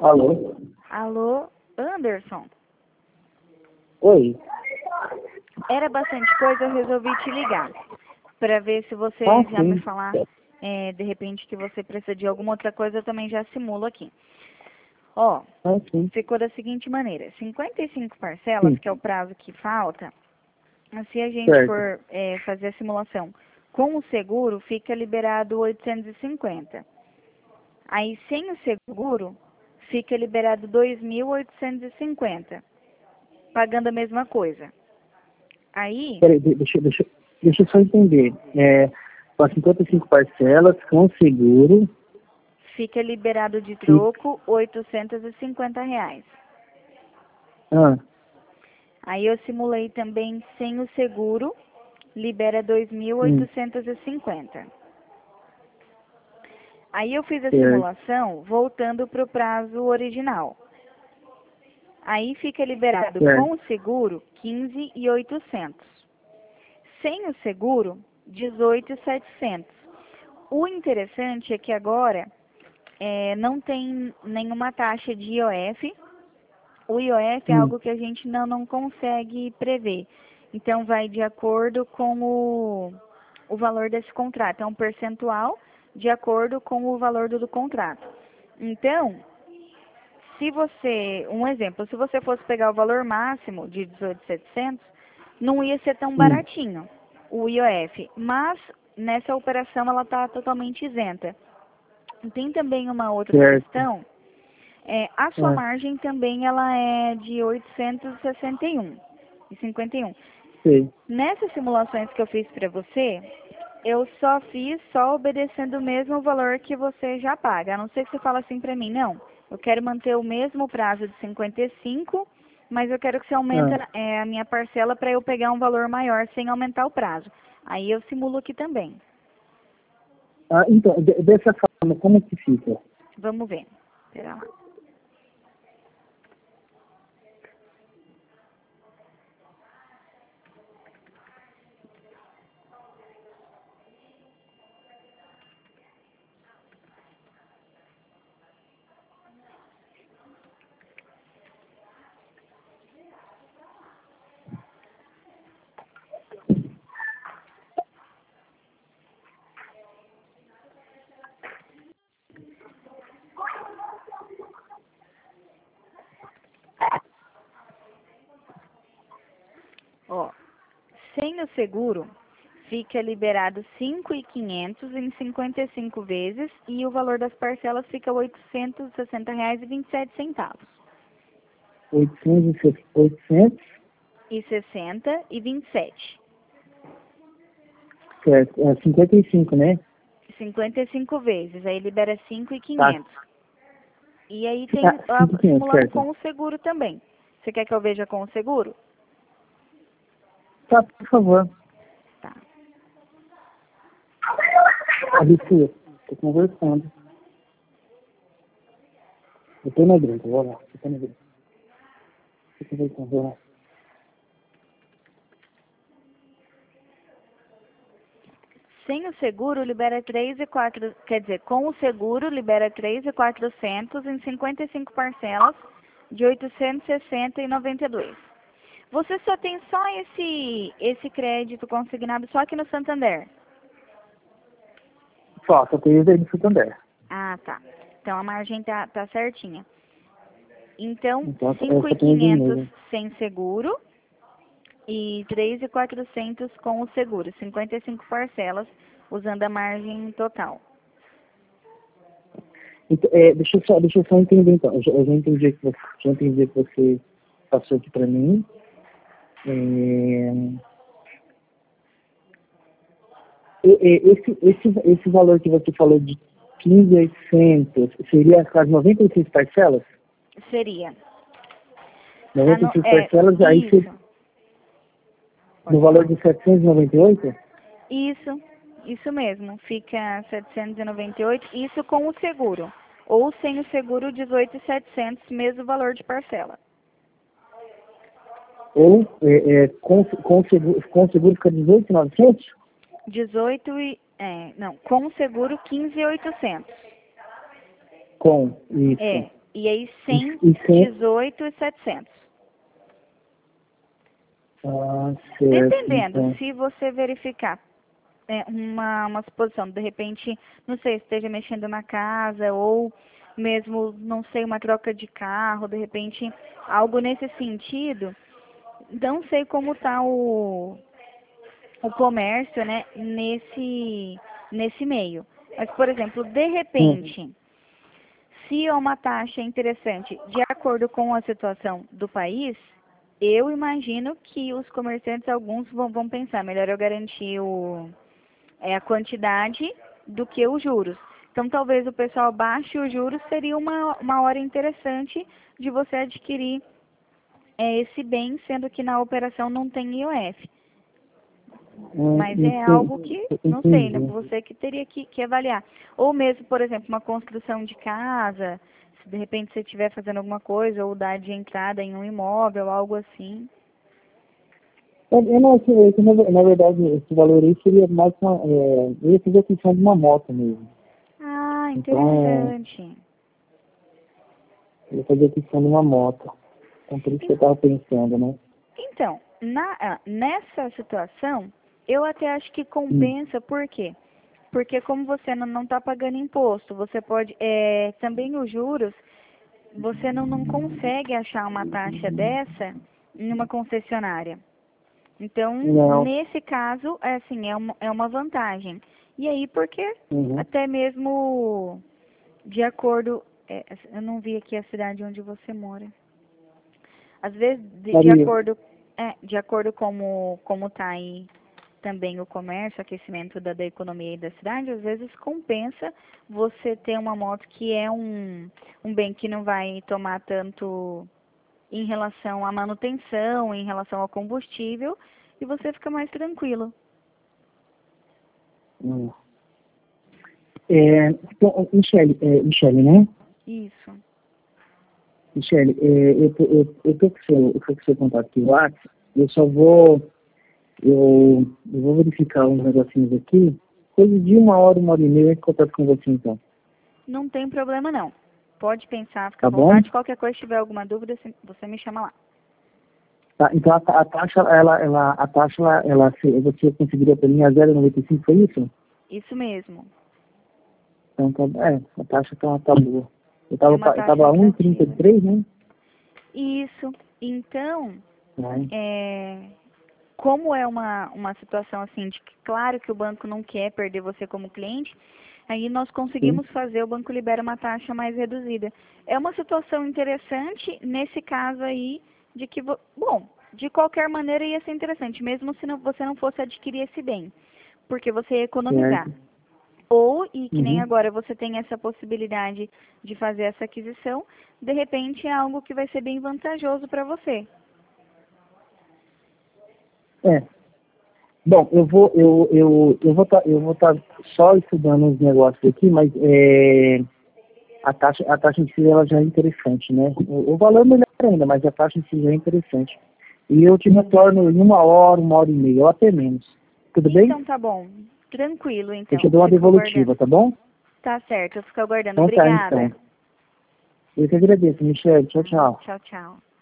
Alô? Alô, Anderson? Oi. Era bastante coisa, eu resolvi te ligar para ver se você já me Sim. falar, de repente, que você precisa de alguma outra coisa, eu também já simulo aqui. Ó, Sim. ficou da seguinte maneira, 55 parcelas, Sim. que é o prazo que falta, se a gente Certo. for fazer a simulação com o seguro, fica liberado 850. Aí, sem o seguro, fica liberado 2.850, pagando a mesma coisa. Aí, Peraí, deixa eu só entender. Para 55 parcelas, com seguro. fica liberado de Sim. troco R$ 850. Ah, Aí eu simulei também sem o seguro, libera sim. 2.850. Aí eu fiz a Certo. simulação voltando para o prazo original. Aí fica liberado Certo. com o seguro 15.800. Sem o seguro, 18.700. O interessante é que agora não tem nenhuma taxa de IOF. O IOF é Sim. algo que a gente não consegue prever. Então, vai de acordo com o valor desse contrato. É um percentual de acordo com o valor do contrato. Então, se você, um exemplo, se você fosse pegar o valor máximo de 18.700, não ia ser tão Sim. baratinho o IOF. Mas, nessa operação, ela está totalmente isenta. E tem também uma outra Certo. questão. A sua margem também ela é de 861,51. Sei. Nessas simulações que eu fiz para você, eu só fiz obedecendo o mesmo valor que você já paga. A não ser que você fale assim para mim, não, eu quero manter o mesmo prazo de 55, mas eu quero que você aumente a minha parcela para eu pegar um valor maior sem aumentar o prazo. Aí eu simulo aqui também. Então, dessa forma, como que fica? Vamos ver. Espera lá. Ó, sem o seguro, fica liberado 5.500 em 55 vezes e o valor das parcelas fica R$ 860,27. 800, E 60,27. certo. 55, né? 55 vezes, aí libera Tá. 5.500. E aí tem 500, simulando certo. com o seguro também. Você quer que eu veja com o seguro? Tá, por favor. Tá. Alicia, tô conversando. Eu tô na igreja, vou lá. Eu tô na igreja. Tô conversando, vou lá. Sem o seguro, libera 3.400, quer dizer, com o seguro, libera 3.400 em 55 parcelas de 860,92. Você só tem só esse crédito consignado só aqui no Santander? Só tem isso aí no Santander. Ah, tá. Então a margem tá certinha. Então, Então, eu só tenho 5.500 dinheiro. sem seguro e 3.400 com o seguro. 55 parcelas, usando a margem total. Então, deixa eu só entender, então. Eu já entendi o que você passou aqui pra mim. Esse valor que você falou de 15.800 seria as 96 parcelas? Seria. 96 parcelas, aí você, Isso. no valor de 798? Isso mesmo. Fica 798, isso com o seguro. Ou sem o seguro, 18.700, mesmo valor de parcela. Ou com o seguro fica 18.900? 18 não, com o seguro 15.800. Com isso. É. E aí 100, E 100, 18.700. certo, Dependendo, então. se você verificar uma suposição, de repente, não sei, esteja mexendo na casa ou mesmo, não sei, uma troca de carro, de repente, algo nesse sentido, não sei como está o comércio, né, nesse meio. Mas, por exemplo, de Uhum. repente, se é uma taxa interessante de acordo com a situação do país, eu imagino que os comerciantes, alguns vão pensar, melhor eu garantir a quantidade do que os juros. Então, talvez o pessoal baixe os juros, seria uma hora interessante de você adquirir esse bem, sendo que na operação não tem IOF. Mas é algo que, não sei, né? Entendi. Você que teria que avaliar. Ou mesmo, por exemplo, uma construção de casa, se de repente você estiver fazendo alguma coisa, ou dar de entrada em um imóvel, algo assim. Eu não, na verdade, esse valor aí seria mais uma, eu ia fazer a questão de uma moto mesmo. Ah, Então, interessante. eu ia fazer a questão de uma moto. Então, por isso que eu estava pensando, né? Então, nessa situação, eu até acho que Hum. compensa, por quê? Porque como você não está pagando imposto, você pode, também os juros, você não consegue achar uma taxa dessa em uma concessionária. Então, Não. nesse caso, assim, é uma vantagem. E aí, porque Uhum. até mesmo de acordo, eu não vi aqui a cidade onde você mora. Às vezes, Maria. de acordo como está aí também o comércio, aquecimento da economia e da cidade, às vezes compensa você ter uma moto que é um bem que não vai tomar tanto em relação à manutenção, em relação ao combustível, e você fica mais tranquilo. Hum. Então, Michele, né? Isso. Michele, eu tô com o seu contato aqui no WhatsApp, eu só vou, eu vou verificar uns negocinhos aqui, coisa de uma hora e meia, eu contato com você então, Não tem problema não. Pode pensar, fica à tá bom? vontade. Qualquer coisa, se tiver alguma dúvida, você me chama lá. Tá, então a taxa, você conseguiria para mim a 0,95, foi isso? Isso mesmo. Então, a taxa tá boa. É uma Eu taxa tava a atrativa. 1,33, né? Isso. Então, Vai. como é uma situação assim, de que claro que o banco não quer perder você como cliente, aí nós Sim, conseguimos fazer, o banco libera uma taxa mais reduzida. É uma situação interessante nesse caso aí, de que, bom, de qualquer maneira ia ser interessante, mesmo se você não fosse adquirir esse bem, porque você ia economizar. certo. Ou, e que nem Uhum. agora você tem essa possibilidade de fazer essa aquisição, de repente é algo que vai ser bem vantajoso para você. É. Bom, eu vou tá só estudando os negócios aqui, mas a taxa em si ela já é interessante, né? O valor é melhor ainda, mas a taxa em si já é interessante. E eu te retorno em uma hora e meia, ou até menos. Tudo bem? Então tá bom. Tranquilo, Eu te então. dou uma Fico devolutiva, aguardando. tá bom? Tá certo, eu fico aguardando. Então tá, então. Obrigada. Eu que agradeço, Michelle. Tchau, tchau. Tchau, tchau.